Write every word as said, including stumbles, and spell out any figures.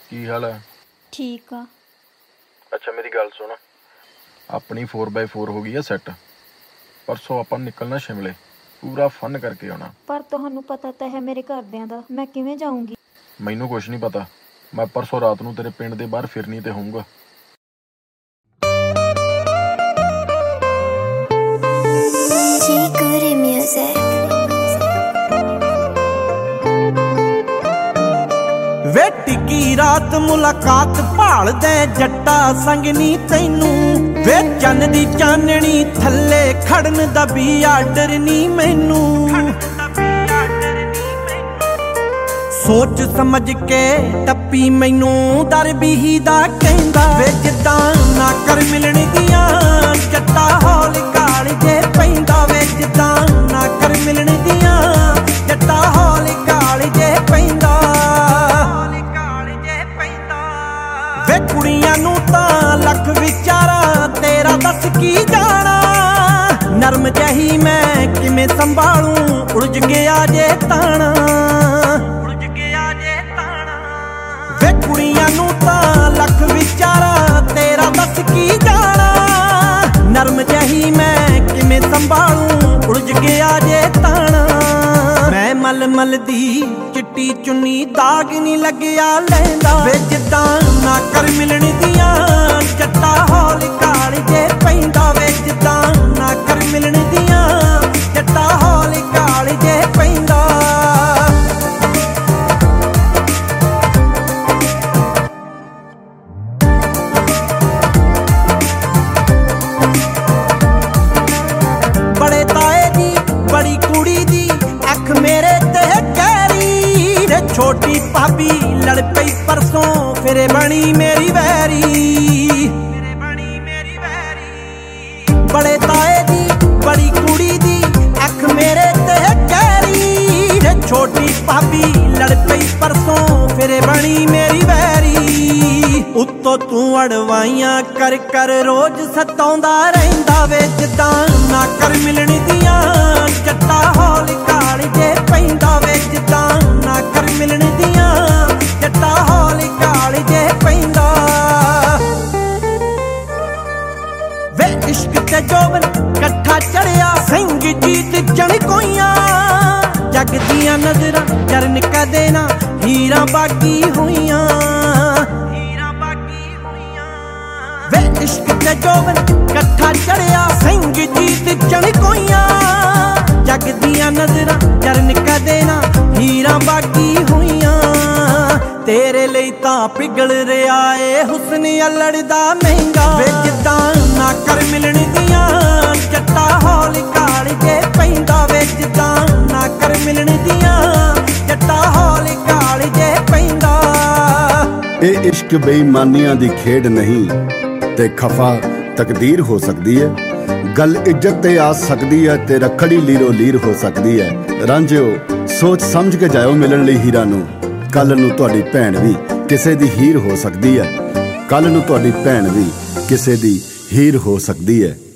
ਕੀ ਹਾਲ ਹੈ? ਠੀਕ ਆ। ਅੱਛਾ ਮੇਰੀ ਗੱਲ ਸੁਣ, ਆਪਣੀ फोर बाय फोर ਹੋ ਗਈ ਆ ਸੈੱਟ। ਪਰਸੋਂ ਆਪਾਂ ਨਿਕਲਣਾ ਸ਼ਿਮਲੇ, ਪੂਰਾ ਫਨ ਕਰਕੇ ਆਉਣਾ। ਪਰ ਤੁਹਾਨੂੰ ਪਤਾ ਤਾਂ ਹੈ ਮੇਰੇ ਘਰਦਿਆਂ ਦਾ, ਮੈਂ ਕਿਵੇਂ ਜਾਊਂਗੀ? ਮੈਨੂੰ ਕੁਛ ਨਹੀਂ ਪਤਾ, ਮੈਂ ਪਰਸੋਂ ਰਾਤ ਨੂੰ ਤੇਰੇ ਪਿੰਡ ਦੇ ਬਾਹਰ ਫਿਰਨੀ ਤੇ ਹੋਊਂਗਾ। ਵੇ ਟਿੱਕੀ ਰਾਤ ਮੁਲਾਕਾਤ ਭਾਲਦੇ ਜੱਟਾ ਸੰਗਨੀ ਤੈਨੂੰ, ਵੇ ਚੰਨ ਦੀ ਚਾਨਣੀ ਥੱਲੇ ਖੜਨ ਦਾ ਵੀ ਆਰਡਰ ਨੀ ਮੈਨੂੰ। ਸੋਚ ਸਮਝ ਕੇ ਟੱਪੀ ਮੈਨੂੰ ਦਰ ਵੀ ਦਾ ਕਹਿੰਦਾ, ਵੇ ਜਿੱਦਾਂ ਨਾ ਕਰ ਮਿਲਣ ਦੀਆਂ ਜੱਟਾ ਹੌਲੀ ਕਾਲ ਜੇ ਪੈਂਦਾ, ਵੇ ਜਿੱਦਾਂ ਨਾ ਕਰ ਮਿਲਣ ਦੀਆਂ ਜੱਟਾ ਹੌਲੀ ਕਾਲ ਜੇ ਪੈਂਦਾ। ਵੇ ਕੁੜੀਆਂ ਨੂੰ ਤਾਂ ਲੱਖ ਵਿਚਾਰਾ ਤੇਰਾ ਦੱਸ ਕੀ ਜਾਣਾ, ਨਰਮ ਜਹੀ ਮੈਂ ਕਿਵੇਂ ਸੰਭਾਲੂ ਉਲਝ ਗਿਆ ਜੇ ਤਾਣਾ। ਵੇ ਕੁੜੀਆਂ ਨੂੰ ਤਾਂ ਲੱਖ ਵਿਚਾਰਾ ਤੇਰਾ ਦੱਸ ਕੀ ਜਾਣਾ, ਨਰਮ ਜਹੀ ਮੈਂ ਕਿਵੇਂ ਸੰਭਾਲੂ ਉਲਝ ਗਿਆ ਜੇ ਤਾਣਾ। ਮੈਂ ਮਲ ਮਲ ਦੀ ਚਿੱਟੀ ਚੁੰਨੀ ਦਾਗ ਨੀ ਲੱਗਿਆ ਲੈਂਦਾ, ਵੇ ਜਿੱਦਾਂ ਨਾ ਕਰ ਮਿਲਣ ਦੀਆਂ ਜੱਟਾ ਹੌਲੀ ਕਾਲ ਜੇ ਪੈਂਦਾ, ਵੇ ਜਿੱਦਾਂ ਨਾ ਕਰ ਮਿਲਣ ਦੀਆਂ ਜੱਟਾ ਹੌਲੀ ਕਾਲ ਜੇ ਪੈਂਦਾ। ਬੜੇ ਤਾਏ ਦੀ ਬੜੀ ਕੁੜੀ ਦੀ ਅੱਖ ਮੇਰੇ ਤੇ ਕਹਿਰੀ, ਰੇ ਛੋਟੀ ਭਾਬੀ ਲੜ ਪਈ ਪਰਸੋਂ ਫਿਰੇ ਬਣੀ ਮੇਰੀ ਵੈਰੀ। ਬੜੇ ਤਾਏ ਦੀ ਬੜੀ ਕੁੜੀ ਦੀ ਅੱਖ ਮੇਰੇ ਤੇ ਕਹਿਰੀ, ਰੇ ਛੋਟੀ ਭਾਬੀ ਲੜ ਪਈ ਪਰਸੋਂ ਫਿਰੇ ਬਣੀ ਮੇਰੀ ਵੈਰੀ। ਉੱਤੋਂ ਤੂੰ ਅੜਵਾਈਆਂ ਕਰ ਕਰ ਰੋਜ਼ ਸਤਾਉਂਦਾ ਰਹਿੰਦਾ, ਵੇ ਜਿੱਦਾਂ ਨਾ ਕਰ ਮਿਲਣ ਦੀਆਂ ਜੱਟਾ ਹੌਲੀ ਕਾਲ ਜੇ ਪੈਂਦਾ, ਵੇ ਜਿੱਦਾਂ ਨਾ ਕਰ ਮਿਲਣ ਦੀਆਂ ਜੱਟਾ ਹੌਲੀ ਕਾਲ ਜੇ ਪੈਂਦਾ। ਵੇ ਇਸ਼ਕ ਤੇ ਜੋਬਨ ਇਕੱਠਾ ਚੜਿਆ ਸਿੰਘ ਜੀਤ ਜਣ ਕੋਈਆਂ, ਜੱਗ ਦੀਆਂ ਨਜ਼ਰਾਂ ਚਰਨ ਕਦੇ ਨਾ ਹੀਰਾਂ ਬਾਗੀ ਹੋਈਆਂ। ਵੇ ਇਸ਼ਕ ਤੇ ਜੋਬਨ ਇਕੱਠਾ ਚੜਿਆ ਸਿੰਘ ਜੀਤ ਜਣ ਕੋਈਆਂ, ਜੱਗ ਦੀਆਂ ਨਜ਼ਰਾਂ ਚਰਨ ਕਦੇ ਨਾ ਹੀਰਾਂ ਬਾਗੀ ਹੋਈਆਂ। ਤੇਰੇ ਲਈ ਤਾਂ ਪਿਘਲ ਰਿਹਾ ਏ ਹੁਸਨ ਅਲੜ ਦਾ ਮਹਿੰਗਾ, ਵੇ ਜਿੱਦਾਂ ਨਾ ਕਰ ਮਿਲਣ ਦੀਆਂ ਜੱਟਾ ਹੌਲੀ ਕਾਲ ਜੇ ਪੈਂਦਾ, ਵੇ ਜਿੱਦਾਂ ਨਾ ਕਰ ਮਿਲਣ ਦੀਆਂ ਜੱਟਾ ਹੌਲੀ ਕਾਲ ਜੇ ਪੈਂਦਾ। ਇਹ ਇਸ਼ਕ ਬੇਈਮਾਨੀਆਂ ਦੀ ਖੇਡ ਨਹੀਂ ਤੇ ਖਫਾ ਤਕਦੀਰ ਹੋ ਸਕਦੀ ਹੈ, ਗੱਲ ਇੱਜ਼ਤ ਤੇ ਆ ਸਕਦੀ ਹੈ ਤੇ ਰੱਖੜੀ ਲੀਰੋ ਲੀਰ ਹੋ ਸਕਦੀ ਹੈ। ਰਾਂਝਿਓ ਸੋਚ ਸਮਝ ਕੇ ਜਾਇਓ ਮਿਲਣ ਲਈ ਹੀਰਾਂ ਨੂੰ, ਕੱਲ ਨੂੰ ਤੁਹਾਡੀ ਭੈਣ ਵੀ ਕਿਸੇ ਦੀ ਹੀਰ ਹੋ ਸਕਦੀ ਹੈ, ਕੱਲ ਨੂੰ ਤੁਹਾਡੀ ਭੈਣ ਵੀ ਕਿਸੇ ਦੀ ਹੀਰ ਹੋ ਸਕਦੀ ਹੈ।